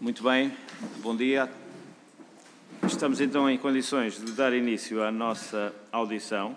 Muito bem, bom dia. Estamos então em condições de dar início à nossa audição.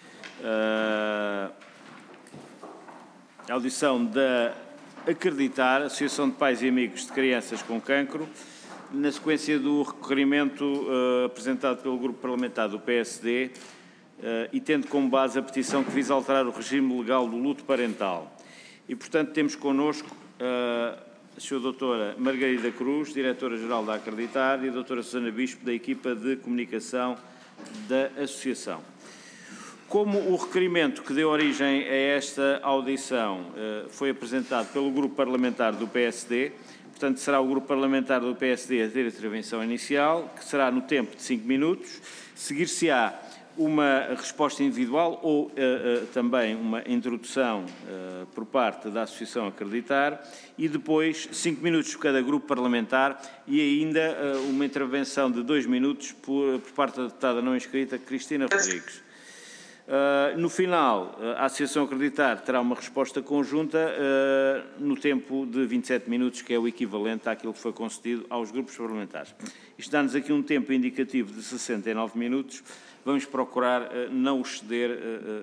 A audição da Acreditar, Associação de Pais e Amigos de Crianças com Cancro, na sequência do requerimento apresentado pelo Grupo Parlamentar do PSD e tendo como base a petição que visa alterar o regime legal do luto parental. E, portanto, temos connosco a Sra. Doutora Margarida Cruz, Diretora-Geral da Acreditar, e a Doutora Susana Bispo, da equipa de comunicação da Associação. Como o requerimento que deu origem a esta audição foi apresentado pelo Grupo Parlamentar do PSD, portanto, será o Grupo Parlamentar do PSD a ter a intervenção inicial, que será no tempo de 5 minutos, seguir-se-á uma resposta individual ou também uma introdução por parte da Associação Acreditar e depois 5 minutos por cada grupo parlamentar e ainda uma intervenção de 2 minutos por parte da deputada não inscrita Cristina Rodrigues. No final, a Associação Acreditar terá uma resposta conjunta no tempo de 27 minutos, que é o equivalente àquilo que foi concedido aos grupos parlamentares. Isto dá-nos aqui um tempo indicativo de 69 minutos. Vamos procurar não o exceder.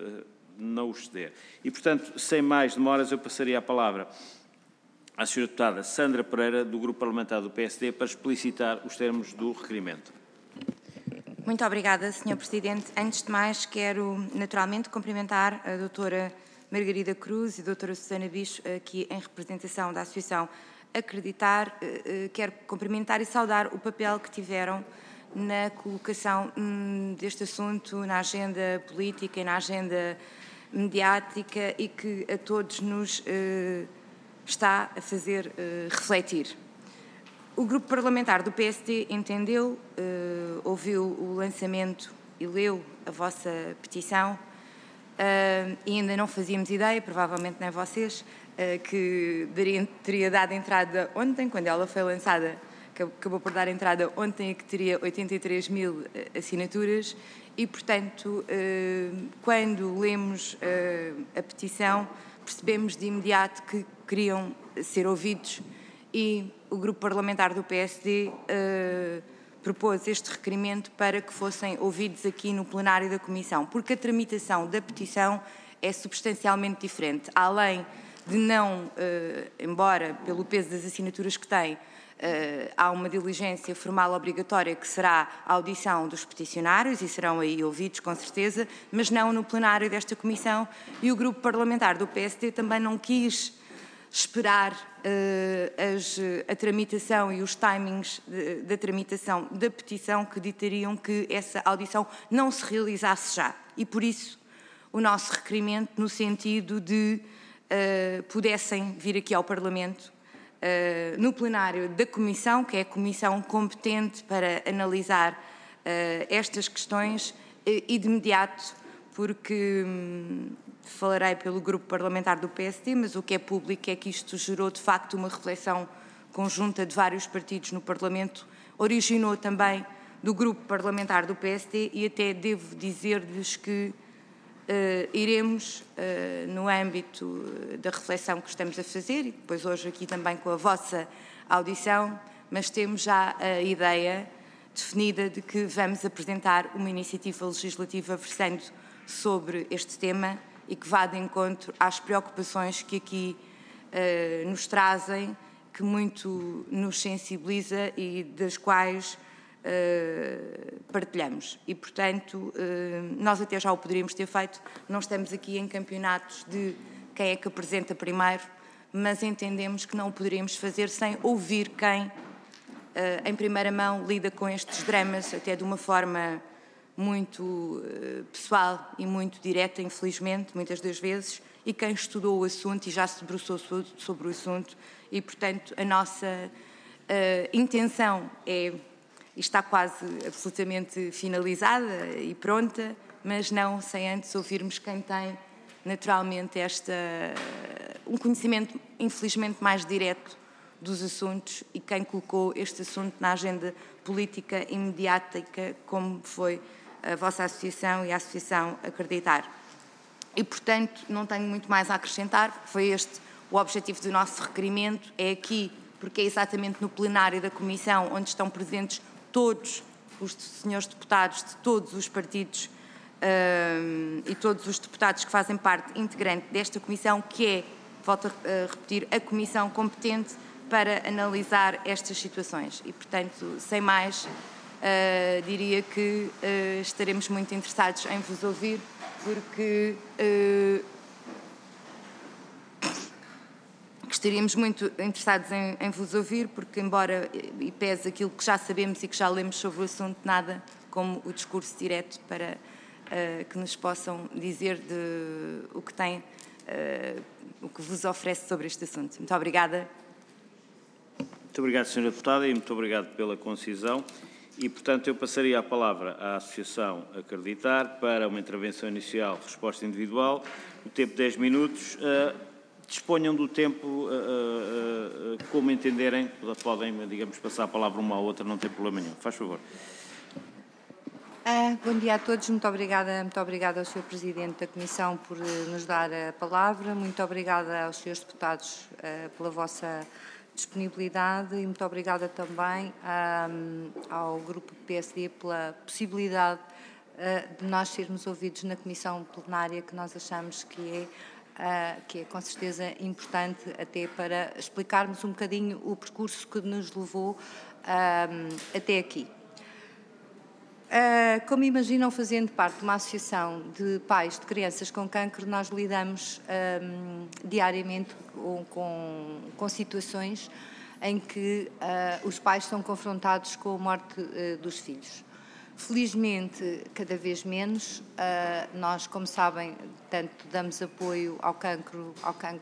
E, portanto, sem mais demoras, eu passaria a palavra à Sra. Deputada Sandra Pereira, do Grupo Parlamentar do PSD, para explicitar os termos do requerimento. Muito obrigada, Sr. Presidente. Antes de mais, quero naturalmente cumprimentar a doutora Margarida Cruz e a doutora Susana Bispo, aqui em representação da Associação Acreditar. Quero cumprimentar e saudar o papel que tiveram na colocação deste assunto na agenda política e na agenda mediática e que a todos nos está a fazer refletir. O Grupo Parlamentar do PSD entendeu, ouviu o lançamento e leu a vossa petição e ainda não fazíamos ideia, provavelmente nem vocês, que teria dado entrada ontem, quando ela foi lançada, acabou por dar entrada ontem, que teria 83 mil assinaturas e, portanto, quando lemos a petição, percebemos de imediato que queriam ser ouvidos e o Grupo Parlamentar do PSD propôs este requerimento para que fossem ouvidos aqui no plenário da Comissão, porque a tramitação da petição é substancialmente diferente. Além de não, embora pelo peso das assinaturas que tem, há uma diligência formal obrigatória que será a audição dos peticionários e serão aí ouvidos com certeza, mas não no plenário desta Comissão, e o Grupo Parlamentar do PSD também não quis esperar a tramitação e os timings da tramitação da petição que ditariam que essa audição não se realizasse já. E por isso o nosso requerimento no sentido de pudessem vir aqui ao Parlamento no plenário da Comissão, que é a comissão competente para analisar estas questões e de imediato, porque falarei pelo Grupo Parlamentar do PSD, mas o que é público é que isto gerou de facto uma reflexão conjunta de vários partidos no Parlamento, originou também do Grupo Parlamentar do PSD e até devo dizer-lhes que iremos, no âmbito da reflexão que estamos a fazer, e depois hoje aqui também com a vossa audição, mas temos já a ideia definida de que vamos apresentar uma iniciativa legislativa versando sobre este tema e que vá de encontro às preocupações que aqui nos trazem, que muito nos sensibiliza e das quais partilhamos. E, portanto, nós até já o poderíamos ter feito, não estamos aqui em campeonatos de quem é que apresenta primeiro, mas entendemos que não o poderíamos fazer sem ouvir quem, em primeira mão, lida com estes dramas, até de uma forma muito pessoal e muito direta, infelizmente, muitas das vezes, e quem estudou o assunto e já se debruçou sobre o assunto. E, portanto, a nossa intenção é, está quase absolutamente finalizada e pronta, mas não sem antes ouvirmos quem tem, naturalmente, um conhecimento, infelizmente, mais direto dos assuntos e quem colocou este assunto na agenda política imediata, como foi a vossa associação e a Associação Acreditar. E, portanto, não tenho muito mais a acrescentar, foi este o objetivo do nosso requerimento, é aqui porque é exatamente no plenário da Comissão onde estão presentes todos os senhores deputados de todos os partidos e todos os deputados que fazem parte integrante desta Comissão, que é, volto a repetir, a Comissão competente para analisar estas situações. E, portanto, sem mais, diria que estaremos muito interessados em vos ouvir, porque estaríamos muito interessados em vos ouvir, porque, embora e pese aquilo que já sabemos e que já lemos sobre o assunto, nada como o discurso direto para que nos possam dizer de o que tem, o que vos oferece sobre este assunto. Muito obrigada. Muito obrigado, Sra. Deputada, e muito obrigado pela concisão. E, portanto, eu passaria a palavra à Associação Acreditar para uma intervenção inicial, resposta individual, o tempo de 10 minutos. Disponham do tempo como entenderem, podem, digamos, passar a palavra uma à outra, não tem problema nenhum. Faz favor. Bom dia a todos, muito obrigada ao Sr. Presidente da Comissão por nos dar a palavra, muito obrigada aos Srs. Deputados pela vossa disponibilidade e muito obrigada também ao Grupo PSD pela possibilidade de nós sermos ouvidos na Comissão Plenária, que nós achamos que é com certeza importante até para explicarmos um bocadinho o percurso que nos levou até aqui. Como imaginam, fazendo parte de uma associação de pais de crianças com cancro, nós lidamos diariamente com situações em que os pais são confrontados com a morte dos filhos. Felizmente, cada vez menos, nós, como sabem, tanto damos apoio ao cancro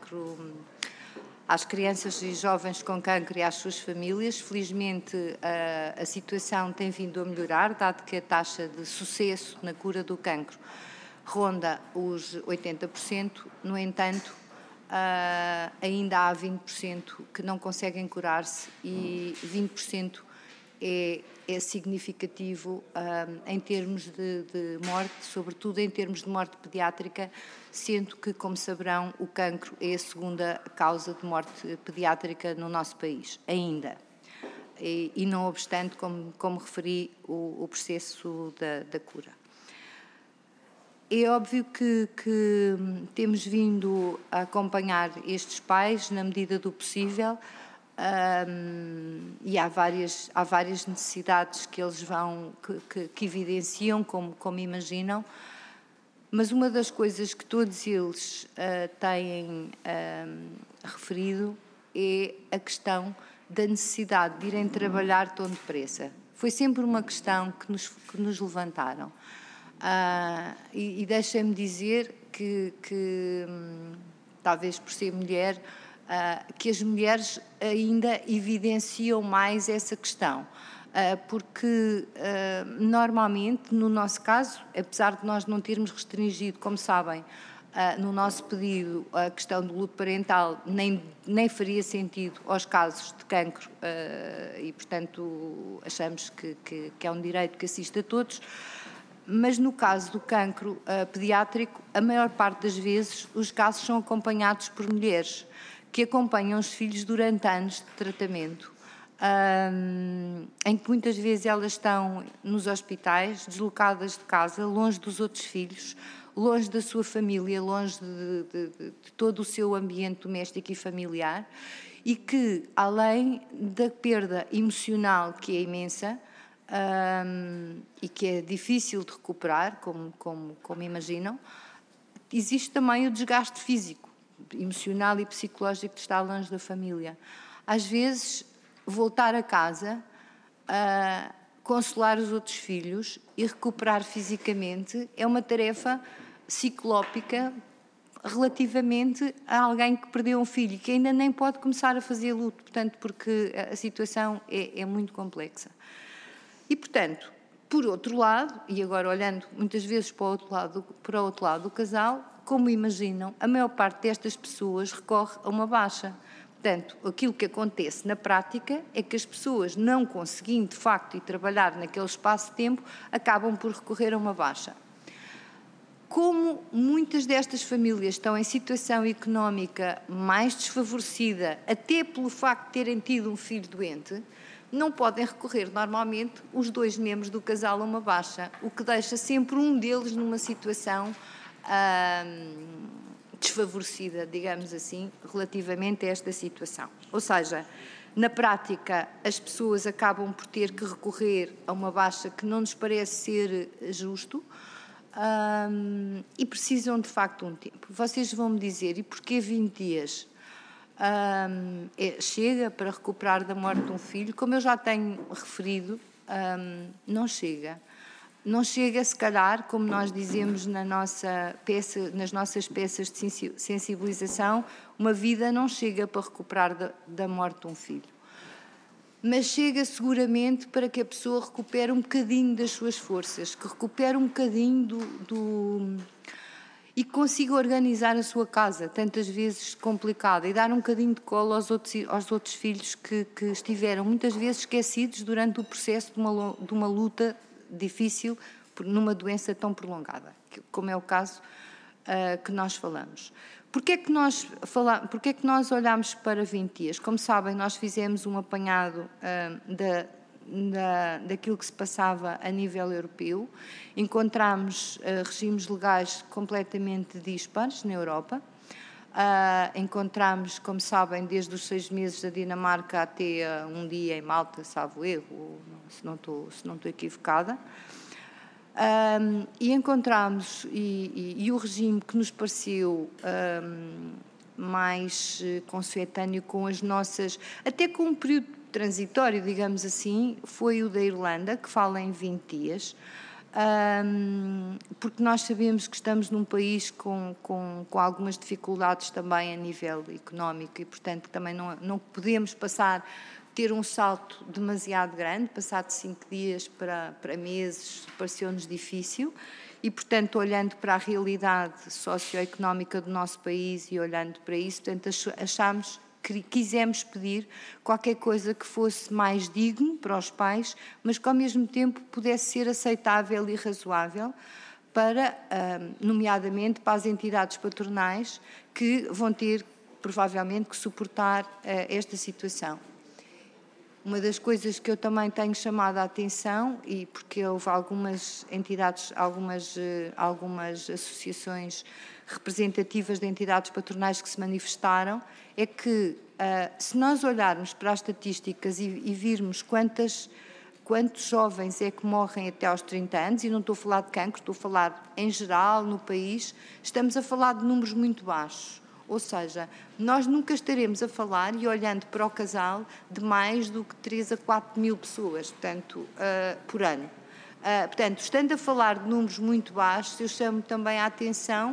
às crianças e jovens com cancro e às suas famílias. Felizmente, a situação tem vindo a melhorar, dado que a taxa de sucesso na cura do cancro ronda os 80%. No entanto, ainda há 20% que não conseguem curar-se e 20% é significativo em termos de morte, sobretudo em termos de morte pediátrica, sendo que, como saberão, o cancro é a segunda causa de morte pediátrica no nosso país, ainda. E não obstante, como referi, o processo da cura. É óbvio que temos vindo a acompanhar estes pais na medida do possível, e há várias necessidades que eles que evidenciam, como imaginam, mas uma das coisas que todos eles têm referido é a questão da necessidade de irem trabalhar tão depressa. Foi sempre uma questão que nos levantaram. E deixem-me dizer que talvez por ser mulher, que as mulheres ainda evidenciam mais essa questão, porque normalmente, no nosso caso, apesar de nós não termos restringido, como sabem, no nosso pedido a questão do luto parental, nem faria sentido aos casos de cancro e, portanto, achamos que é um direito que assiste a todos. Mas no caso do cancro pediátrico, a maior parte das vezes os casos são acompanhados por mulheres que acompanham os filhos durante anos de tratamento, em que muitas vezes elas estão nos hospitais, deslocadas de casa, longe dos outros filhos, longe da sua família, longe de todo o seu ambiente doméstico e familiar, e que, além da perda emocional, que é imensa, e que é difícil de recuperar, como imaginam, existe também o desgaste físico, emocional e psicológico de estar longe da família. Às vezes, voltar a casa, consolar os outros filhos e recuperar fisicamente é uma tarefa ciclópica relativamente a alguém que perdeu um filho e que ainda nem pode começar a fazer luto, portanto, porque a situação é muito complexa. E, portanto, por outro lado, e agora olhando muitas vezes para o outro lado do casal, como imaginam, a maior parte destas pessoas recorre a uma baixa. Portanto, aquilo que acontece na prática é que as pessoas, não conseguindo de facto ir trabalhar naquele espaço de tempo, acabam por recorrer a uma baixa. Como muitas destas famílias estão em situação económica mais desfavorecida, até pelo facto de terem tido um filho doente, não podem recorrer normalmente os 2 membros do casal a uma baixa, o que deixa sempre um deles numa situação desfavorecida, digamos assim, relativamente a esta situação. Ou seja, na prática, as pessoas acabam por ter que recorrer a uma baixa que não nos parece ser justo, e precisam de facto um tempo. Vocês vão-me dizer, e porquê 20 dias? Chega para recuperar da morte de um filho? Como eu já tenho referido, não chega. Não chega, se calhar, como nós dizemos nas nossas peças de sensibilização, uma vida não chega para recuperar da morte de um filho. Mas chega seguramente para que a pessoa recupere um bocadinho das suas forças, que recupere um bocadinho e consiga organizar a sua casa, tantas vezes complicada, e dar um bocadinho de colo aos outros filhos que estiveram muitas vezes esquecidos durante o processo de uma luta difícil numa doença tão prolongada, como é o caso que nós falamos. Porquê é que nós olhamos para 20 dias? Como sabem, nós fizemos um apanhado daquilo que se passava a nível europeu. Encontramos regimes legais completamente dispares na Europa. Encontramos, como sabem, desde os 6 meses da Dinamarca até um dia em Malta, salvo erro, se não estou equivocada. E encontramos, e o regime que nos pareceu mais consuetâneo com as nossas, até com um período transitório, digamos assim, foi o da Irlanda, que fala em 20 dias, porque nós sabemos que estamos num país com algumas dificuldades também a nível económico e, portanto, também não podemos ter um salto demasiado grande, passar de 5 dias para meses, pareceu-nos difícil e, portanto, olhando para a realidade socioeconómica do nosso país e olhando para isso, portanto, quisemos pedir qualquer coisa que fosse mais digno para os pais, mas que ao mesmo tempo pudesse ser aceitável e razoável para, nomeadamente, para as entidades patronais que vão ter, provavelmente, que suportar esta situação. Uma das coisas que eu também tenho chamado a atenção, e porque houve algumas entidades, algumas associações representativas de entidades patronais que se manifestaram, é que se nós olharmos para as estatísticas e virmos quantos jovens é que morrem até aos 30 anos, e não estou a falar de cancro, estou a falar em geral no país, estamos a falar de números muito baixos. Ou seja, nós nunca estaremos a falar, e olhando para o casal, de mais do que 3 a 4 mil pessoas, portanto, por ano. Portanto, estando a falar de números muito baixos, eu chamo também a atenção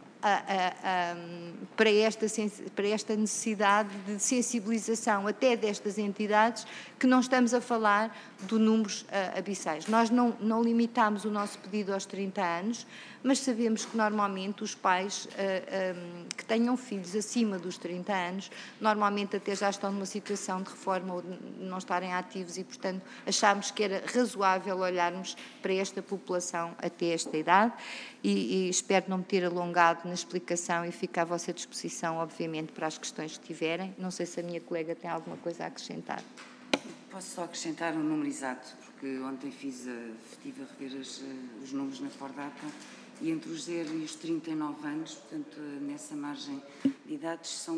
para esta necessidade de sensibilização até destas entidades, que não estamos a falar de números abissais. Nós não limitamos o nosso pedido aos 30 anos, mas sabemos que normalmente os pais que tenham filhos acima dos 30 anos, normalmente até já estão numa situação de reforma ou de não estarem ativos e, portanto, achámos que era razoável olharmos para esta população até esta idade e espero não me ter alongado na explicação e fico à vossa disposição, obviamente, para as questões que tiverem. Não sei se a minha colega tem alguma coisa a acrescentar. Posso só acrescentar um número exato, porque ontem estive a rever os números na Fordata e entre os 0 e os 39 anos, portanto, nessa margem de idades, são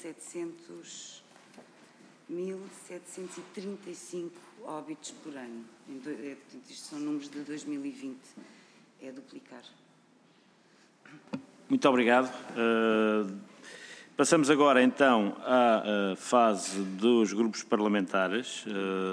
1.735 óbitos por ano. Portanto, isto são números de 2020, é duplicar. Muito obrigado. Passamos agora, então, à fase dos grupos parlamentares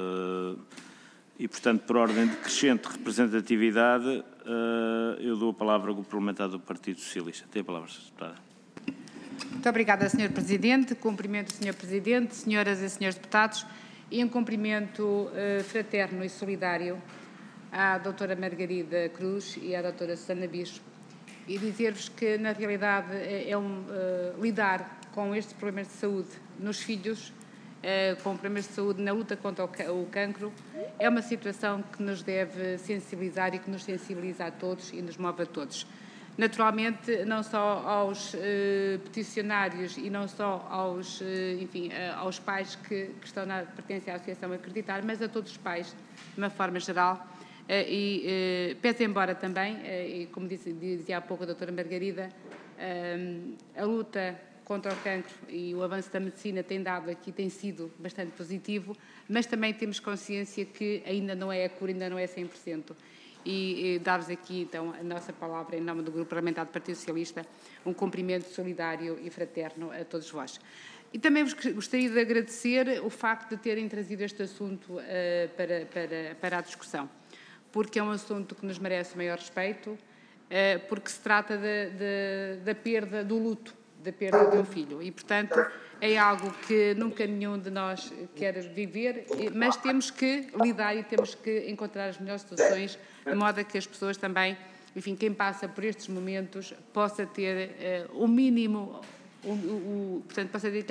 e, portanto, por ordem de crescente representatividade, eu dou a palavra ao Grupo Parlamentar do Partido Socialista. Tem a palavra, Sra. Deputada. Muito obrigada, Sr. Presidente. Cumprimento o Sr. Presidente, senhoras e senhores deputados, e um cumprimento fraterno e solidário à doutora Margarida Cruz e à doutora Susana Bispo, e dizer-vos que, na realidade, lidar com estes problemas de saúde nos filhos, com problemas de saúde na luta contra o cancro, é uma situação que nos deve sensibilizar e que nos sensibiliza a todos e nos move a todos. naturalmente, não só aos peticionários e não só aos, aos pais que pertencem à Associação Acreditar, mas a todos os pais, de uma forma geral. Pese embora também, e como dizia há pouco a doutora Margarida, a luta contra o cancro e o avanço da medicina tem sido bastante positivo, mas também temos consciência que ainda não é a cura, ainda não é 100%. E dar-vos aqui, então, a nossa palavra, em nome do Grupo Parlamentar do Partido Socialista, um cumprimento solidário e fraterno a todos vós. E também vos gostaria de agradecer o facto de terem trazido este assunto para a discussão, porque é um assunto que nos merece o maior respeito, porque se trata da perda, do luto, da perda de um filho. E, portanto, é algo que nunca nenhum de nós quer viver, mas temos que lidar e temos que encontrar as melhores soluções, de modo a que as pessoas também, quem passa por estes momentos, possa ter o mínimo, portanto, possa ter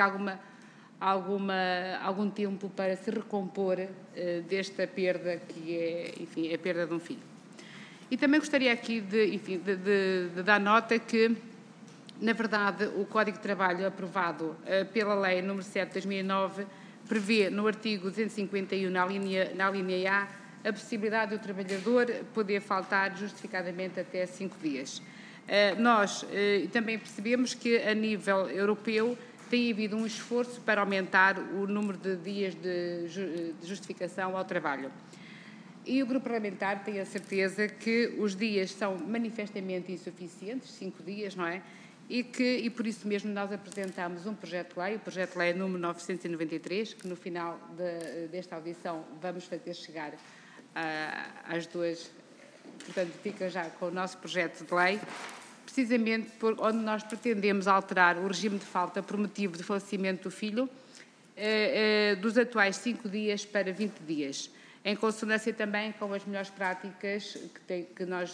algum tempo para se recompor desta perda que é, a perda de um filho. E também gostaria aqui de dar nota que, na verdade, o Código de Trabalho aprovado pela Lei nº 7 de 2009 prevê no artigo 251, na linha A, a possibilidade do trabalhador poder faltar justificadamente até 5 dias. Nós também percebemos que, a nível europeu, tem havido um esforço para aumentar o número de dias de justificação ao trabalho. E o Grupo Parlamentar tem a certeza que os dias são manifestamente insuficientes, 5 dias, não é? E por isso mesmo nós apresentamos um projeto de lei, o projeto de lei número 993, que no final desta audição vamos fazer chegar às duas, portanto fica já com o nosso projeto de lei, precisamente onde nós pretendemos alterar o regime de falta por motivo de falecimento do filho dos atuais 5 dias para 20 dias, em consonância também com as melhores práticas que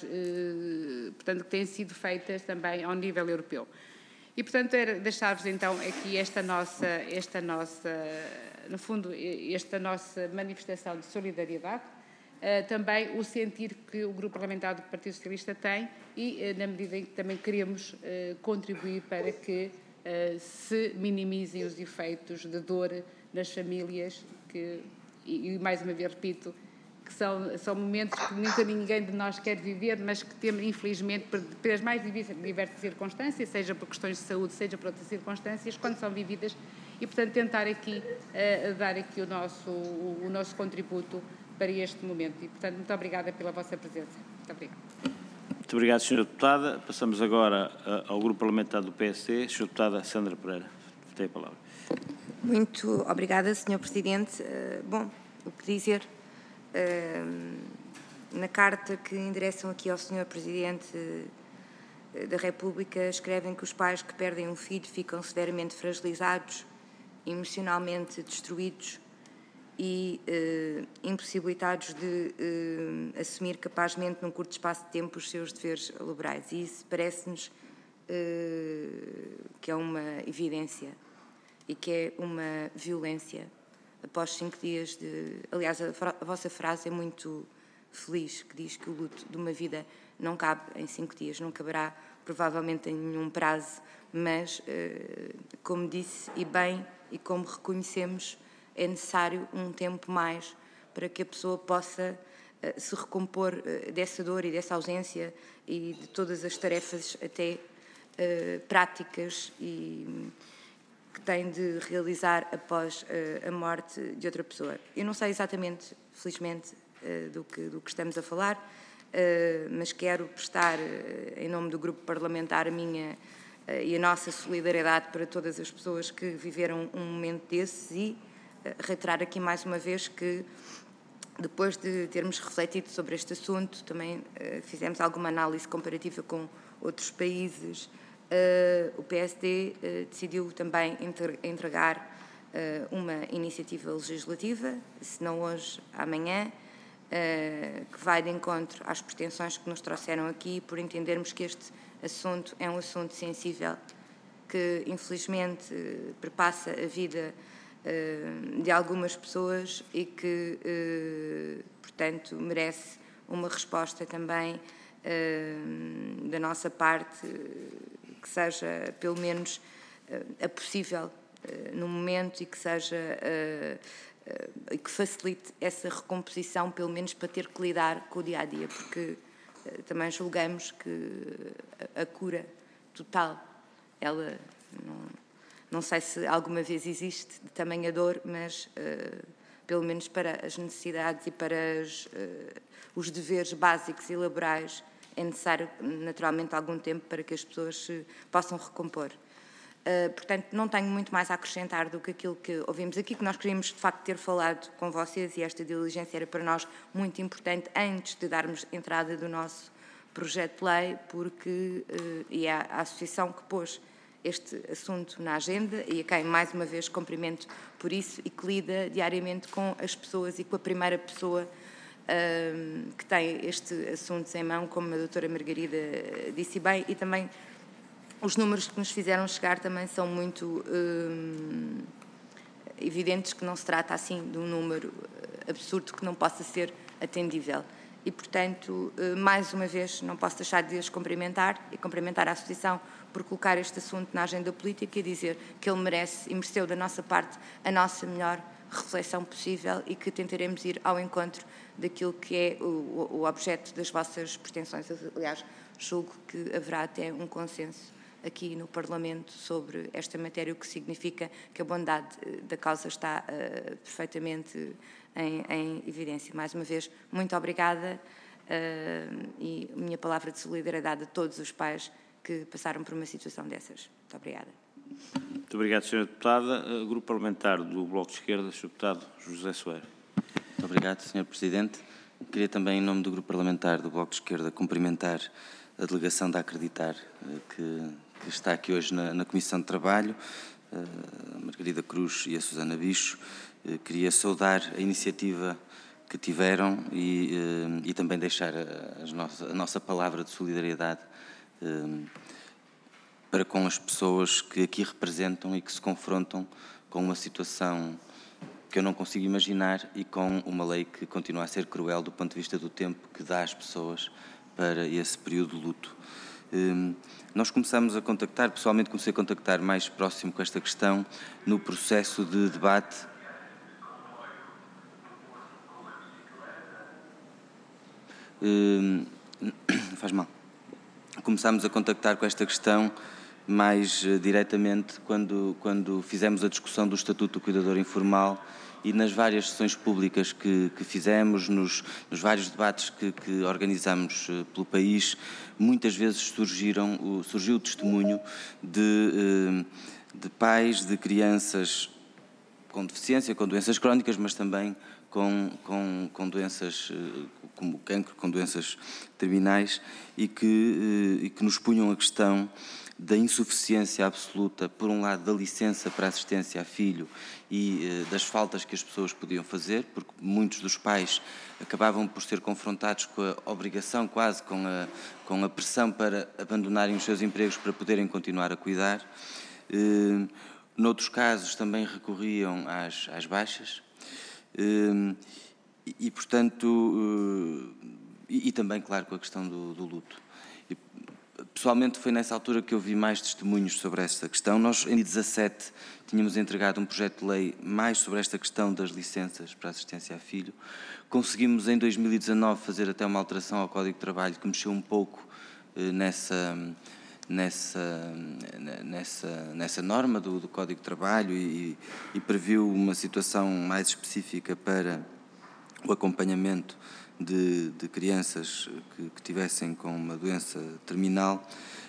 têm sido feitas também ao nível europeu. E, portanto, era deixar-vos então aqui esta nossa manifestação de solidariedade, também o sentir que o Grupo Parlamentar do Partido Socialista tem e, na medida em que também queremos contribuir para que se minimizem os efeitos de dor nas famílias, e mais uma vez repito, que são momentos que nunca ninguém de nós quer viver, mas que temos, infelizmente, pelas mais diversas circunstâncias, seja por questões de saúde, seja por outras circunstâncias, quando são vividas, e, portanto, tentar aqui dar aqui o nosso contributo para este momento. E, portanto, muito obrigada pela vossa presença. Muito obrigada. Muito obrigado, Sra. Deputada. Passamos agora ao Grupo Parlamentar do PSD. Sra. Deputada Sandra Pereira, tem a palavra. Muito obrigada, Sr. Presidente. Bom, o que dizer? Na carta que endereçam aqui ao Sr. Presidente da República, escrevem que os pais que perdem um filho ficam severamente fragilizados, emocionalmente destruídos e impossibilitados de assumir capazmente num curto espaço de tempo os seus deveres laborais. E isso parece-nos que é uma evidência e que é uma violência após 5 dias de... Aliás, a vossa frase é muito feliz, que diz que o luto de uma vida não cabe em 5 dias, não caberá provavelmente em nenhum prazo, mas, como disse, e bem, e como reconhecemos, é necessário um tempo mais para que a pessoa possa se recompor dessa dor e dessa ausência e de todas as tarefas até práticas e que tem de realizar após a morte de outra pessoa. Eu não sei exatamente, felizmente, do que estamos a falar, mas quero prestar, em nome do Grupo Parlamentar, a minha e a nossa solidariedade para todas as pessoas que viveram um momento desses e reiterar aqui mais uma vez que, depois de termos refletido sobre este assunto, também fizemos alguma análise comparativa com outros países. O PSD decidiu também entregar uma iniciativa legislativa, se não hoje, amanhã, que vai de encontro às pretensões que nos trouxeram aqui, por entendermos que este assunto é um assunto sensível, que infelizmente perpassa a vida de algumas pessoas e que, portanto, merece uma resposta também da nossa parte, que seja pelo menos a possível no momento e que seja e que facilite essa recomposição, pelo menos para ter que lidar com o dia-a-dia, porque também julgamos que a cura total, ela não sei se alguma vez existe de tamanha dor, mas pelo menos para as necessidades e para os deveres básicos e laborais é necessário naturalmente algum tempo para que as pessoas se possam recompor. Portanto, não tenho muito mais a acrescentar do que aquilo que ouvimos aqui, que nós queríamos de facto ter falado com vocês, e esta diligência era para nós muito importante antes de darmos entrada do nosso projeto de lei, porque e a associação que pôs este assunto na agenda e a quem mais uma vez cumprimento por isso, e que lida diariamente com as pessoas e com a primeira pessoa que tem este assunto em mão, como a doutora Margarida disse bem, e também os números que nos fizeram chegar também são muito evidentes, que não se trata assim de um número absurdo que não possa ser atendível. E, portanto, mais uma vez, não posso deixar de as cumprimentar e cumprimentar a Associação por colocar este assunto na agenda política e dizer que ele merece e mereceu da nossa parte a nossa melhor reflexão possível, e que tentaremos ir ao encontro daquilo que é o objeto das vossas pretensões. Aliás, julgo que haverá até um consenso aqui no Parlamento sobre esta matéria, o que significa que a bondade da causa está perfeitamente em evidência. Mais uma vez, muito obrigada e minha palavra de solidariedade a todos os pais que passaram por uma situação dessas. Muito obrigada. Muito obrigado, Sra. Deputada. Grupo Parlamentar do Bloco de Esquerda, Sr. Deputado José Soeiro. Muito obrigado, Sr. Presidente. Queria também, em nome do Grupo Parlamentar do Bloco de Esquerda, cumprimentar a delegação da Acreditar, que está aqui hoje na Comissão de Trabalho, a Margarida Cruz e a Susana Bicho. Queria saudar a iniciativa que tiveram e também deixar a nossa palavra de solidariedade para com as pessoas que aqui representam e que se confrontam com uma situação que eu não consigo imaginar e com uma lei que continua a ser cruel do ponto de vista do tempo que dá às pessoas para esse período de luto. Nós começamos a contactar, pessoalmente comecei a contactar mais próximo com esta questão no processo de debate. Faz mal. Começámos a contactar com esta questão mais diretamente quando fizemos a discussão do Estatuto do Cuidador Informal, e nas várias sessões públicas que fizemos, nos vários debates que organizamos pelo país, muitas vezes surgiu o testemunho de pais de crianças com deficiência, com doenças crónicas, mas também com doenças como o cancro, com doenças terminais, e que nos punham a questão da insuficiência absoluta, por um lado, da licença para assistência a filho e das faltas que as pessoas podiam fazer, porque muitos dos pais acabavam por ser confrontados com a obrigação, quase com a pressão para abandonarem os seus empregos para poderem continuar a cuidar. Noutros casos também recorriam às baixas e portanto, e também, claro, com a questão do luto. Pessoalmente foi nessa altura que eu vi mais testemunhos sobre esta questão. Nós, em 2017, tínhamos entregado um projeto de lei mais sobre esta questão das licenças para assistência a filho. Conseguimos, em 2019, fazer até uma alteração ao Código de Trabalho que mexeu um pouco nessa norma do Código de Trabalho e previu uma situação mais específica para o acompanhamento de crianças que tivessem com uma doença terminal,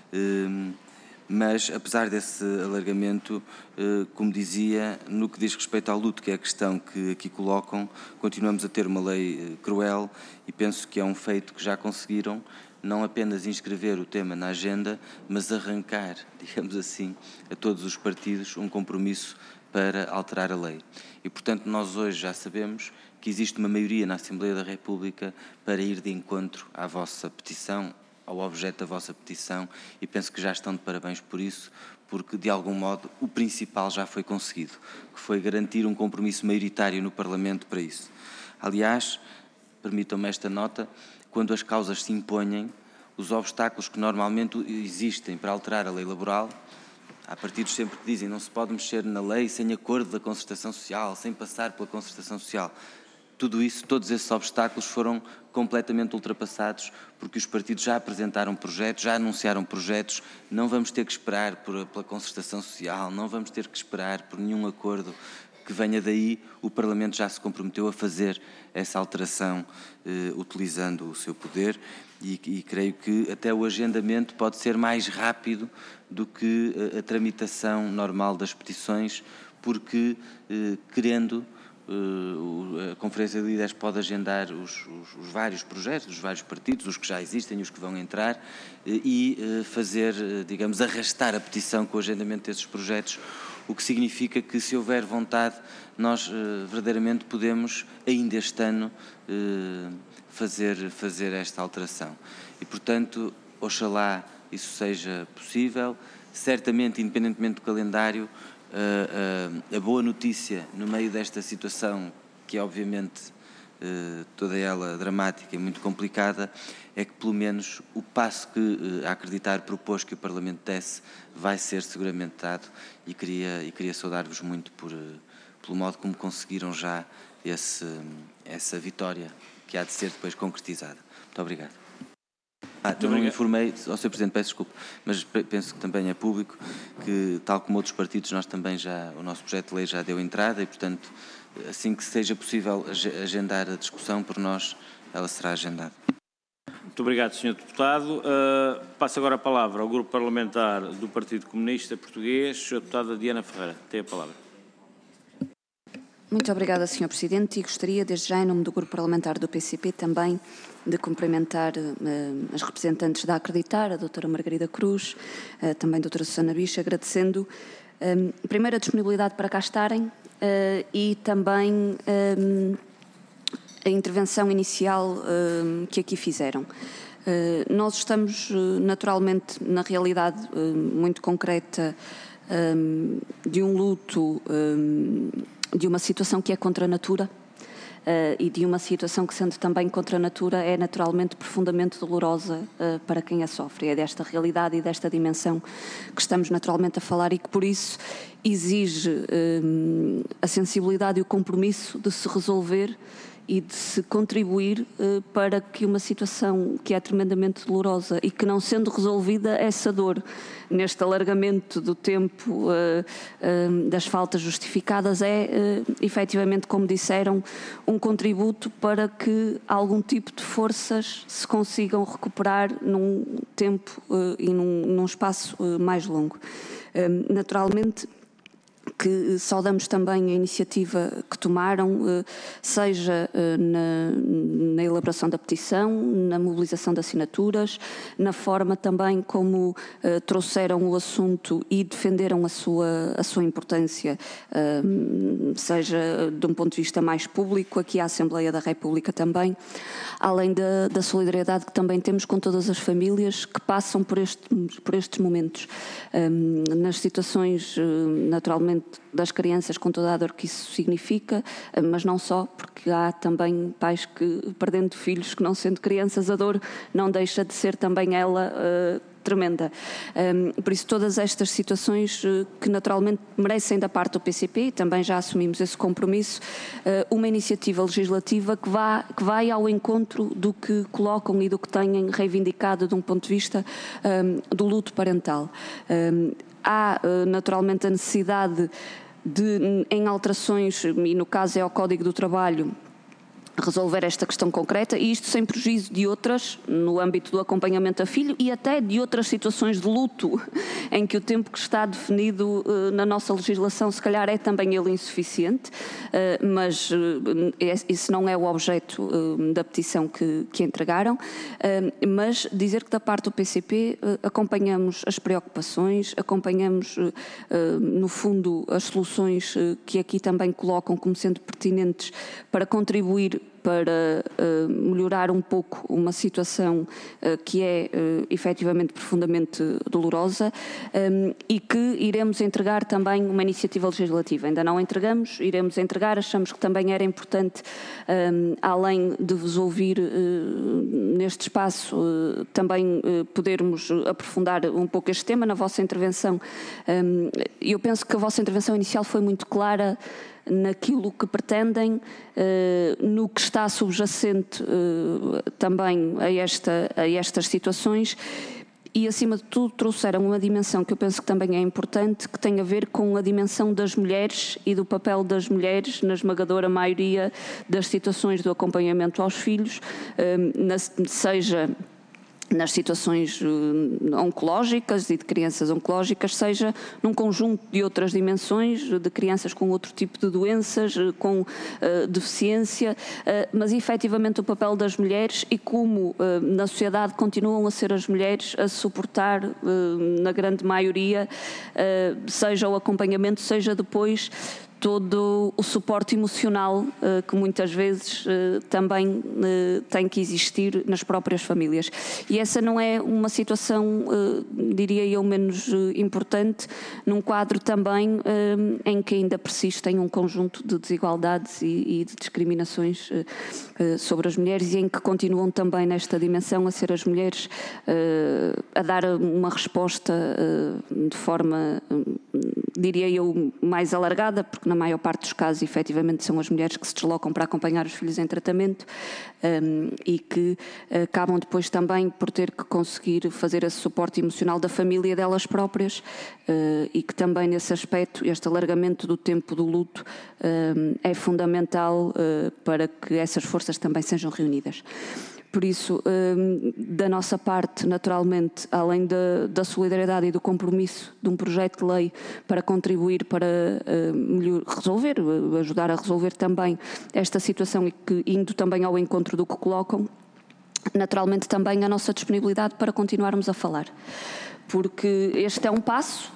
mas apesar desse alargamento, como dizia, no que diz respeito ao luto, que é a questão que aqui colocam, continuamos a ter uma lei cruel, e penso que é um feito que já conseguiram não apenas inscrever o tema na agenda, mas arrancar, digamos assim, a todos os partidos um compromisso para alterar a lei. E, portanto, nós hoje já sabemos que existe uma maioria na Assembleia da República para ir de encontro à vossa petição, ao objeto da vossa petição, e penso que já estão de parabéns por isso, porque, de algum modo, o principal já foi conseguido, que foi garantir um compromisso maioritário no Parlamento para isso. Aliás, permitam-me esta nota, quando as causas se impõem, os obstáculos que normalmente existem para alterar a lei laboral. Há partidos sempre que dizem que não se pode mexer na lei sem acordo da concertação social, sem passar pela concertação social. Tudo isso, todos esses obstáculos foram completamente ultrapassados porque os partidos já apresentaram projetos, já anunciaram projetos, não vamos ter que esperar pela concertação social, não vamos ter que esperar por nenhum acordo que venha daí. O Parlamento já se comprometeu a fazer essa alteração utilizando o seu poder e creio que até o agendamento pode ser mais rápido do que a tramitação normal das petições, porque querendo a Conferência de Líderes pode agendar os vários projetos dos vários partidos, os que já existem e os que vão entrar, e fazer, digamos, arrastar a petição com o agendamento desses projetos, o que significa que, se houver vontade, nós verdadeiramente podemos, ainda este ano, fazer esta alteração. E, portanto, oxalá isso seja possível. Certamente, independentemente do calendário, a boa notícia no meio desta situação, que é obviamente toda ela dramática e muito complicada, é que pelo menos o passo que a acreditar propôs que o Parlamento desse vai ser seguramente dado, e queria saudar-vos muito pelo modo como conseguiram já essa vitória que há de ser depois concretizada. Muito obrigado. Eu não informei ao Sr. Presidente, peço desculpa, mas penso que também é público que, tal como outros partidos, nós também o nosso projeto de lei já deu entrada e, portanto, assim que seja possível agendar a discussão por nós, ela será agendada. Muito obrigado, Sr. Deputado. Passo agora a palavra ao Grupo Parlamentar do Partido Comunista Português, Sra. Deputada Diana Ferreira. Tem a palavra. Muito obrigada, Sr. Presidente, e gostaria, desde já, em nome do Grupo Parlamentar do PCP, também de cumprimentar as representantes da Acreditar, a doutora Margarida Cruz, também a doutora Susana Bicho, agradecendo, primeiro, a disponibilidade para cá estarem e também a intervenção inicial que aqui fizeram. Nós estamos, naturalmente, na realidade muito concreta de um luto, de uma situação que é contra a natura e de uma situação que, sendo também contra a natura, é naturalmente profundamente dolorosa para quem a sofre. É desta realidade e desta dimensão que estamos naturalmente a falar e que, por isso, exige a sensibilidade e o compromisso de se resolver e de se contribuir para que uma situação que é tremendamente dolorosa e que, não sendo resolvida, essa dor, neste alargamento do tempo das faltas justificadas, é efetivamente, como disseram, um contributo para que algum tipo de forças se consigam recuperar num tempo e num espaço mais longo. Naturalmente, que saudamos também a iniciativa que tomaram, seja na elaboração da petição, na mobilização de assinaturas, na forma também como trouxeram o assunto e defenderam a sua importância, seja de um ponto de vista mais público, aqui à Assembleia da República também, além da solidariedade que também temos com todas as famílias que passam por estes momentos, nas situações, naturalmente, das crianças, com toda a dor que isso significa, mas não só, porque há também pais que, perdendo filhos, que não sendo crianças, a dor não deixa de ser também ela tremenda. Por isso, todas estas situações que naturalmente merecem da parte do PCP, e também já assumimos esse compromisso, uma iniciativa legislativa que vai ao encontro do que colocam e do que têm reivindicado de um ponto de vista do luto parental. Há naturalmente a necessidade de, em alterações, e no caso é ao Código do Trabalho, resolver esta questão concreta, e isto sem prejuízo de outras, no âmbito do acompanhamento a filho e até de outras situações de luto, em que o tempo que está definido na nossa legislação se calhar é também ele insuficiente, mas isso não é o objeto da petição que entregaram, mas dizer que da parte do PCP acompanhamos as preocupações, acompanhamos no fundo as soluções que aqui também colocam como sendo pertinentes para contribuir para melhorar um pouco uma situação que é efetivamente profundamente dolorosa e que iremos entregar também uma iniciativa legislativa. Ainda não entregamos, iremos entregar, achamos que também era importante, além de vos ouvir neste espaço, também podermos aprofundar um pouco este tema na vossa intervenção. Eu penso que a vossa intervenção inicial foi muito clara naquilo que pretendem, no que está subjacente também a estas situações e, acima de tudo, trouxeram uma dimensão que eu penso que também é importante, que tem a ver com a dimensão das mulheres e do papel das mulheres na esmagadora maioria das situações do acompanhamento aos filhos, seja nas situações oncológicas e de crianças oncológicas, seja num conjunto de outras dimensões, de crianças com outro tipo de doenças, com deficiência, mas efetivamente o papel das mulheres e como na sociedade continuam a ser as mulheres a suportar, na grande maioria, seja o acompanhamento, seja depois todo o suporte emocional que muitas vezes também tem que existir nas próprias famílias. E essa não é uma situação, diria eu, menos importante, num quadro também em que ainda persistem um conjunto de desigualdades e de discriminações sobre as mulheres e em que continuam também nesta dimensão a ser as mulheres a dar uma resposta de forma, diria eu, mais alargada, porque na maior parte dos casos, efetivamente, são as mulheres que se deslocam para acompanhar os filhos em tratamento e que acabam depois também por ter que conseguir fazer esse suporte emocional da família delas próprias e que também nesse aspecto, este alargamento do tempo do luto é fundamental para que essas forças também sejam reunidas. Por isso, da nossa parte, naturalmente, além da solidariedade e do compromisso de um projeto de lei para contribuir para resolver, ajudar a resolver também esta situação e que, indo também ao encontro do que colocam, naturalmente também a nossa disponibilidade para continuarmos a falar. Porque este é um passo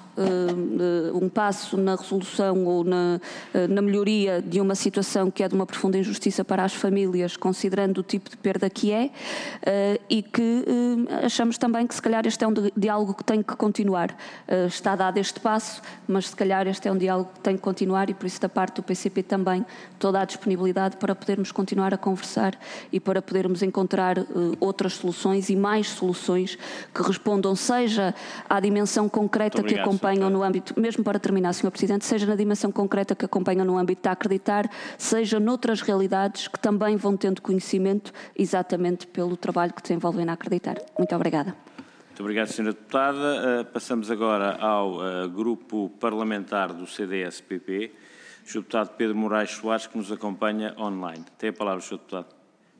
na resolução ou na melhoria de uma situação que é de uma profunda injustiça para as famílias, considerando o tipo de perda que é, e que achamos também que se calhar este é um diálogo que tem que continuar. Está dado este passo, mas se calhar este é um diálogo que tem que continuar e por isso da parte do PCP também toda a disponibilidade para podermos continuar a conversar e para podermos encontrar outras soluções e mais soluções que respondam seja à dimensão concreta que acompanham no âmbito, mesmo para terminar, Sr. Presidente, seja na dimensão concreta que acompanham no âmbito da Acreditar, seja noutras realidades que também vão tendo conhecimento exatamente pelo trabalho que desenvolvem na Acreditar. Muito obrigada. Muito obrigado, Sra. Deputada. Passamos agora ao Grupo Parlamentar do CDS-PP, o Sr. Deputado Pedro Moraes Soares, que nos acompanha online. Tem a palavra, Sr. Deputado.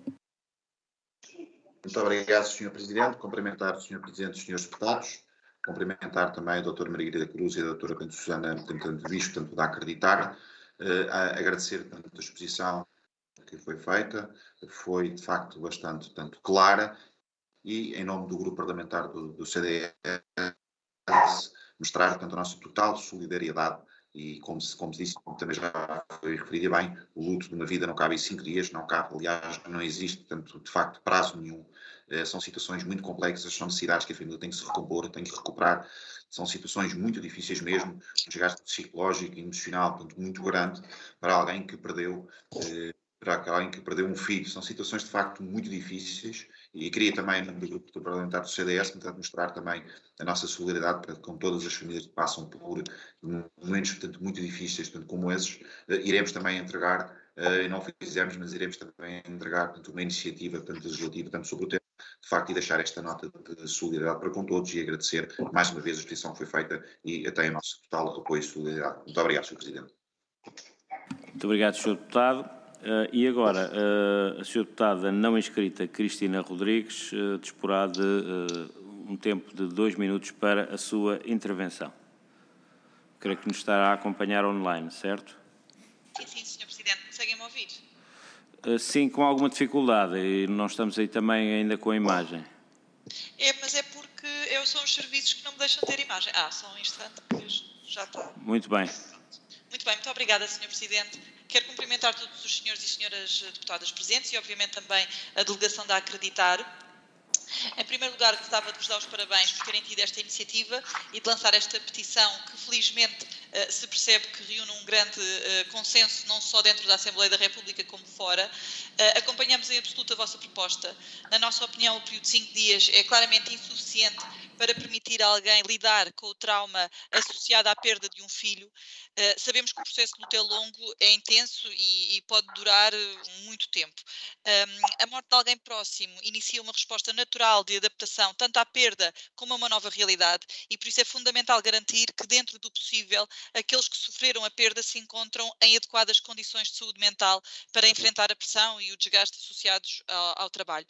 Muito obrigado, Sr. Presidente. Cumprimentar o Sr. Presidente e os Srs. Deputados. Cumprimentar também a doutora Margarida Cruz e a doutora Susana Bispo, portanto, da Acreditar. Agradecer, portanto, a exposição que foi feita. Foi, de facto, bastante, portanto, clara. E, em nome do Grupo Parlamentar do CDS, mostrar, portanto, a nossa total solidariedade. E, como se disse, como também já foi referido bem, o luto de uma vida não cabe em 5 dias, não cabe, aliás, não existe, portanto, de facto, prazo nenhum. São situações muito complexas, são necessidades que a família tem que se recompor, tem que recuperar, são situações muito difíceis mesmo, um desgaste psicológico e emocional, portanto, muito grande para alguém que perdeu um filho. São situações, de facto, muito difíceis e queria também, no Grupo Parlamentar do CDS, tentar mostrar também a nossa solidariedade com todas as famílias que passam por momentos, portanto, muito difíceis, portanto, como esses. Iremos também entregar, e não fizemos, mas iremos também entregar, portanto, uma iniciativa, portanto, legislativa, tanto sobre o tema, de facto, e deixar esta nota de solidariedade para com todos e agradecer mais uma vez a exposição que foi feita e até o nosso total apoio e solidariedade. Muito obrigado, Sr. Presidente. Muito obrigado, Sr. Deputado. E agora, a Sra. Deputada não inscrita, Cristina Rodrigues, disporá de um tempo de 2 minutos para a sua intervenção. Creio que nos estará a acompanhar online, certo? Sim, Sr. Presidente. Conseguem-me ouvir? Sim, com alguma dificuldade, e nós estamos aí também ainda com a imagem. Mas é porque são os serviços que não me deixam ter imagem. Só um instante que já está. Muito bem. Muito bem, muito obrigada, Sr. Presidente. Quero cumprimentar todos os senhores e senhoras deputadas presentes e, obviamente, também a delegação da Acreditar. Em primeiro lugar, gostava de vos dar os parabéns por terem tido esta iniciativa e de lançar esta petição que, felizmente, se percebe que reúne um grande consenso, não só dentro da Assembleia da República como fora. Acompanhamos em absoluto a vossa proposta. Na nossa opinião, o período de 5 dias é claramente insuficiente para permitir a alguém lidar com o trauma associado à perda de um filho. Sabemos que o processo de luto é longo, é intenso e pode durar muito tempo. A morte de alguém próximo inicia uma resposta natural de adaptação tanto à perda como a uma nova realidade e por isso é fundamental garantir que, dentro do possível, aqueles que sofreram a perda se encontram em adequadas condições de saúde mental para enfrentar a pressão e o desgaste associados ao trabalho.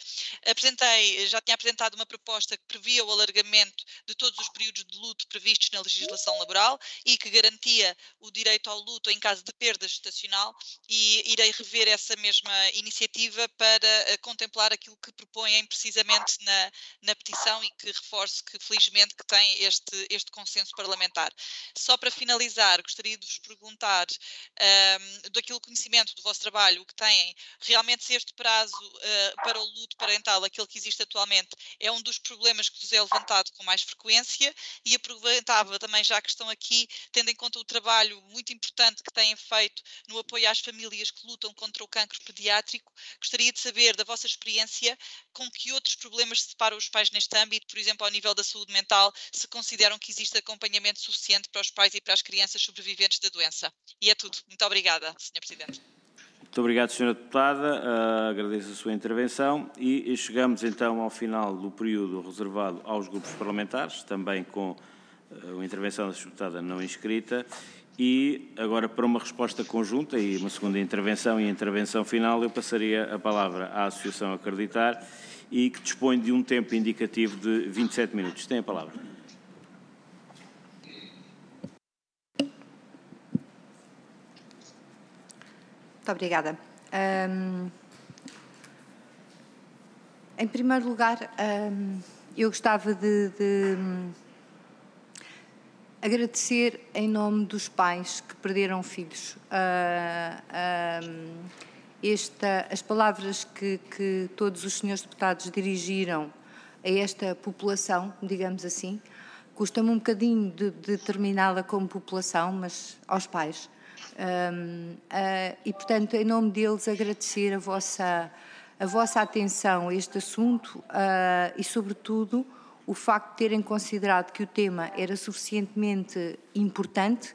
Já tinha apresentado uma proposta que previa o alargamento de todos os períodos de luto previstos na legislação laboral e que garantia o direito ao luto em caso de perda gestacional, e irei rever essa mesma iniciativa para contemplar aquilo que propõem precisamente na petição e que reforço que felizmente que tem este consenso parlamentar. Só para finalizar, gostaria de vos perguntar daquele conhecimento do vosso trabalho, o que têm, realmente se este prazo para o luto parental, aquele que existe atualmente, é um dos problemas que vos é levantado com mais frequência, e aproveitava também, já que estão aqui, tendo em conta o trabalho muito importante que têm feito no apoio às famílias que lutam contra o cancro pediátrico, gostaria de saber da vossa experiência com que outros problemas se deparam os pais neste âmbito, por exemplo, ao nível da saúde mental, se consideram que existe acompanhamento suficiente para os pais e para as crianças sobreviventes da doença. E é tudo. Muito obrigada, Sr. Presidente. Muito obrigado, Sra. Deputada. Agradeço a sua intervenção e chegamos então ao final do período reservado aos grupos parlamentares, também com a intervenção da Sra. Deputada não inscrita. E agora, para uma resposta conjunta e uma segunda intervenção e a intervenção final, eu passaria a palavra à Associação Acreditar e que dispõe de um tempo indicativo de 27 minutos. Tem a palavra. Muito obrigada. Em primeiro lugar, eu gostava de agradecer em nome dos pais que perderam filhos as palavras que todos os senhores deputados dirigiram a esta população, digamos assim. Custa-me um bocadinho de terminá-la como população, mas aos pais. E, portanto, em nome deles, agradecer a vossa atenção a este assunto e, sobretudo, o facto de terem considerado que o tema era suficientemente importante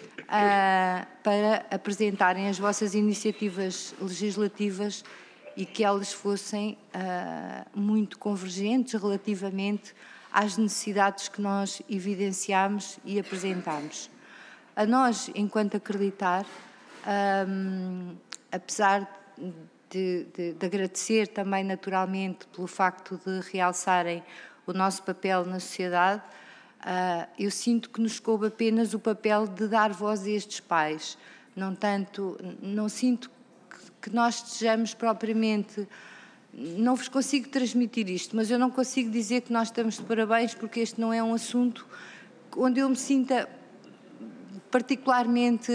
para apresentarem as vossas iniciativas legislativas e que elas fossem muito convergentes relativamente às necessidades que nós evidenciámos e apresentámos. A nós, enquanto Acreditar, apesar de agradecer também naturalmente pelo facto de realçarem o nosso papel na sociedade, eu sinto que nos coube apenas o papel de dar voz a estes pais. Não sinto que nós estejamos propriamente... Não vos consigo transmitir isto, mas eu não consigo dizer que nós estamos de parabéns, porque este não é um assunto onde eu me sinta particularmente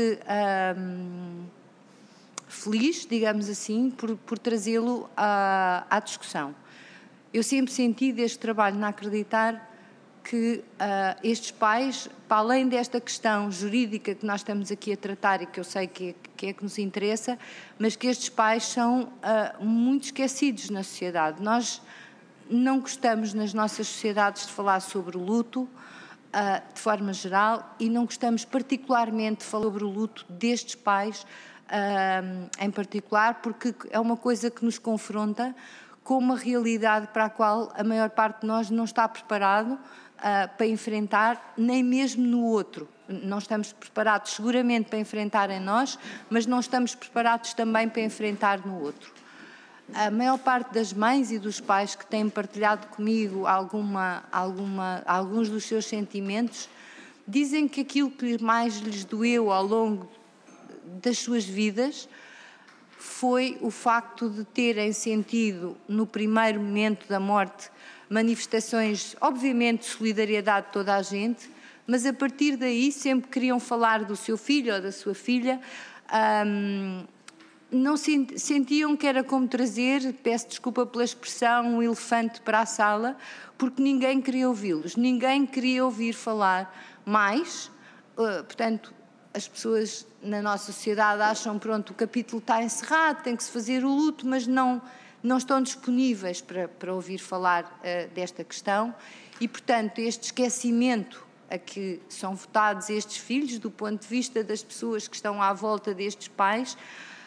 feliz, digamos assim, por trazê-lo à discussão. Eu sempre senti deste trabalho na Acreditar que estes pais, para além desta questão jurídica que nós estamos aqui a tratar e que eu sei que é que nos interessa, mas que estes pais são muito esquecidos na sociedade. Nós não gostamos nas nossas sociedades de falar sobre o luto, de forma geral, e não gostamos particularmente de falar sobre o luto destes pais em particular, porque é uma coisa que nos confronta com uma realidade para a qual a maior parte de nós não está preparado para enfrentar, nem mesmo no outro. Não estamos preparados seguramente para enfrentar em nós, mas não estamos preparados também para enfrentar no outro. A maior parte das mães e dos pais que têm partilhado comigo alguns dos seus sentimentos dizem que aquilo que mais lhes doeu ao longo das suas vidas foi o facto de terem sentido, no primeiro momento da morte, manifestações, obviamente, de solidariedade de toda a gente, mas a partir daí sempre queriam falar do seu filho ou da sua filha não sentiam que era como trazer, peço desculpa pela expressão, um elefante para a sala, porque ninguém queria ouvi-los, ninguém queria ouvir falar mais. Portanto, as pessoas na nossa sociedade acham, pronto, o capítulo está encerrado, tem que se fazer o luto, mas não estão disponíveis para ouvir falar desta questão e, portanto, este esquecimento a que são votados estes filhos, do ponto de vista das pessoas que estão à volta destes pais,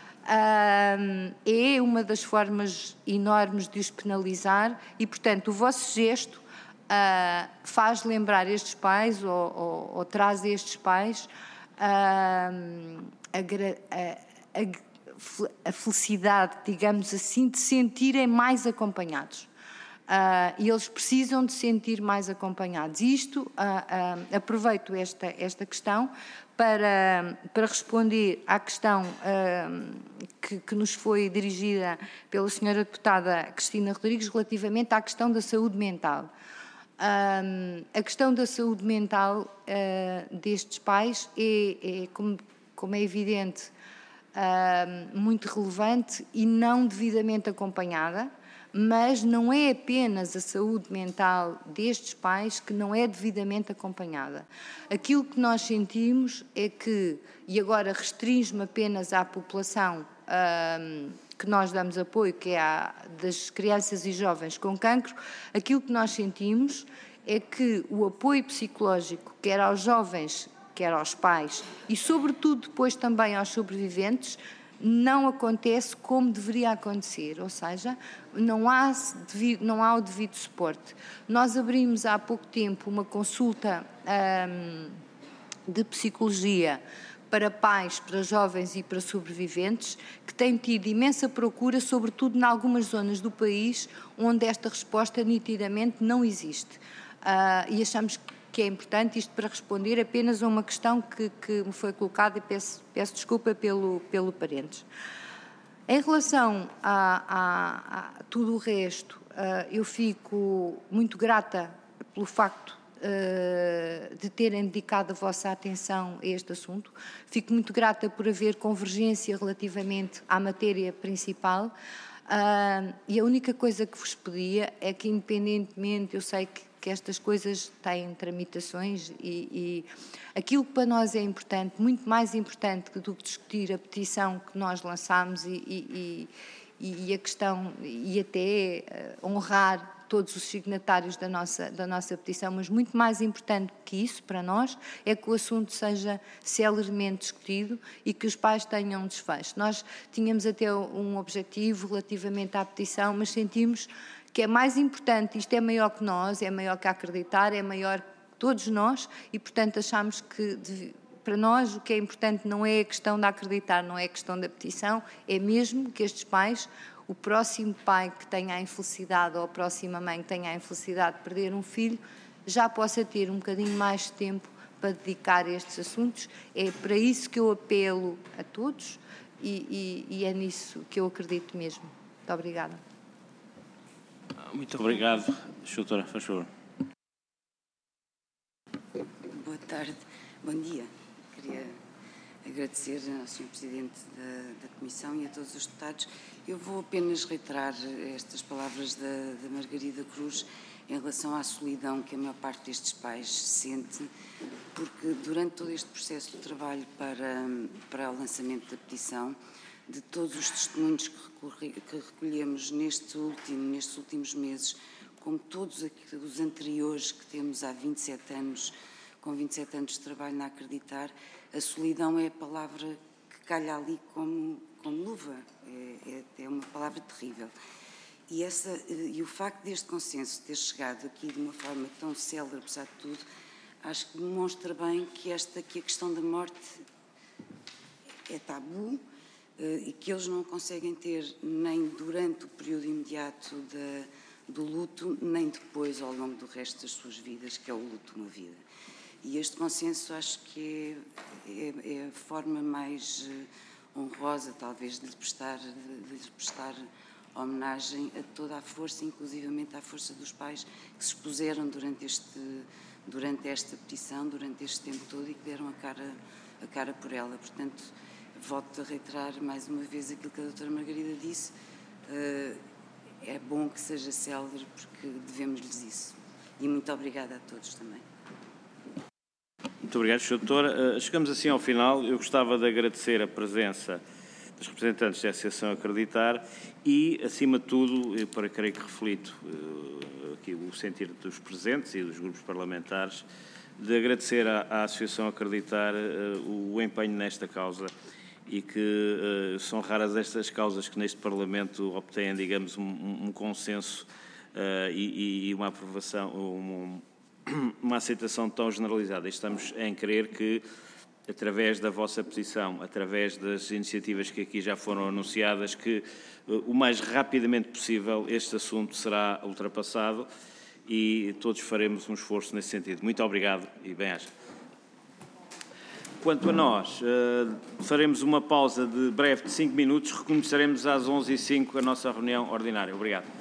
é uma das formas enormes de os penalizar e, portanto, o vosso gesto faz lembrar estes pais ou traz a estes pais a felicidade, digamos assim, de sentirem mais acompanhados. E eles precisam de sentir mais acompanhados. Isto, aproveito esta questão para responder à questão que nos foi dirigida pela senhora deputada Cristina Rodrigues relativamente à questão da saúde mental. A questão da saúde mental destes pais como é evidente, muito relevante e não devidamente acompanhada, mas não é apenas a saúde mental destes pais que não é devidamente acompanhada. Aquilo que nós sentimos é que, e agora restringe-me apenas à população que nós damos apoio, que é a das crianças e jovens com cancro, aquilo que nós sentimos é que o apoio psicológico, quer aos jovens, quer aos pais e, sobretudo, depois também aos sobreviventes, não acontece como deveria acontecer, ou seja, não há o devido suporte. Nós abrimos há pouco tempo uma consulta de psicologia para pais, para jovens e para sobreviventes, que tem tido imensa procura, sobretudo em algumas zonas do país onde esta resposta nitidamente não existe. E achamos que é importante isto para responder apenas a uma questão que me foi colocada e peço desculpa pelo parentes. Em relação a tudo o resto, eu fico muito grata pelo facto de terem dedicado a vossa atenção a este assunto. Fico muito grata por haver convergência relativamente à matéria principal. E a única coisa que vos pedia é que, independentemente, eu sei que estas coisas têm tramitações e aquilo que para nós é importante, muito mais importante do que discutir a petição que nós lançámos e a questão, e até honrar todos os signatários da nossa petição, mas muito mais importante que isso para nós é que o assunto seja celeremente discutido e que os pais tenham um desfecho. Nós tínhamos até um objetivo relativamente à petição, mas sentimos que é mais importante, isto é maior que nós, é maior que acreditar, é maior que todos nós e, portanto, achamos que para nós o que é importante não é a questão de acreditar, não é a questão da petição, é mesmo que estes pais, o próximo pai que tenha a infelicidade ou a próxima mãe que tenha a infelicidade de perder um filho, já possa ter um bocadinho mais de tempo para dedicar a estes assuntos. É para isso que eu apelo a todos e é nisso que eu acredito mesmo. Muito obrigada. Muito obrigado. Doutora, faz favor. Boa tarde, bom dia. Queria agradecer ao Sr. Presidente da Comissão e a todos os deputados. Eu vou apenas reiterar estas palavras da Margarida Cruz em relação à solidão que a maior parte destes pais sente, porque durante todo este processo de trabalho para o lançamento da petição, de todos os testemunhos que recolhemos nestes últimos meses, como todos os anteriores que temos há 27 anos, com 27 anos de trabalho na Acreditar, a solidão é a palavra que calha ali como luva, é uma palavra terrível. E o facto deste consenso ter chegado aqui de uma forma tão célere, apesar de tudo, acho que demonstra bem que a questão da morte é tabu, e que eles não conseguem ter nem durante o período imediato do luto, nem depois ao longo do resto das suas vidas, que é o luto de uma vida. E este consenso acho que é a forma mais honrosa, talvez, de lhe prestar homenagem a toda a força, inclusivamente à força dos pais que se expuseram durante esta petição, durante este tempo todo e que deram a cara por ela. Portanto, volto a reiterar mais uma vez aquilo que a doutora Margarida disse. É bom que seja célere, porque devemos-lhes isso. E muito obrigada a todos também. Muito obrigado, Sra. Doutora. Chegamos assim ao final. Eu gostava de agradecer a presença dos representantes da Associação Acreditar e, acima de tudo, creio que reflito aqui o sentir dos presentes e dos grupos parlamentares, de agradecer à Associação Acreditar o empenho nesta causa e que são raras estas causas que neste Parlamento obtêm, digamos, um consenso e uma aprovação, uma aceitação tão generalizada. Estamos em crer que, através da vossa petição, através das iniciativas que aqui já foram anunciadas, que o mais rapidamente possível este assunto será ultrapassado e todos faremos um esforço nesse sentido. Muito obrigado e bem-aja. Quanto a nós, faremos uma pausa de breve de 5 minutos, recomeçaremos às 11h05 a nossa reunião ordinária. Obrigado.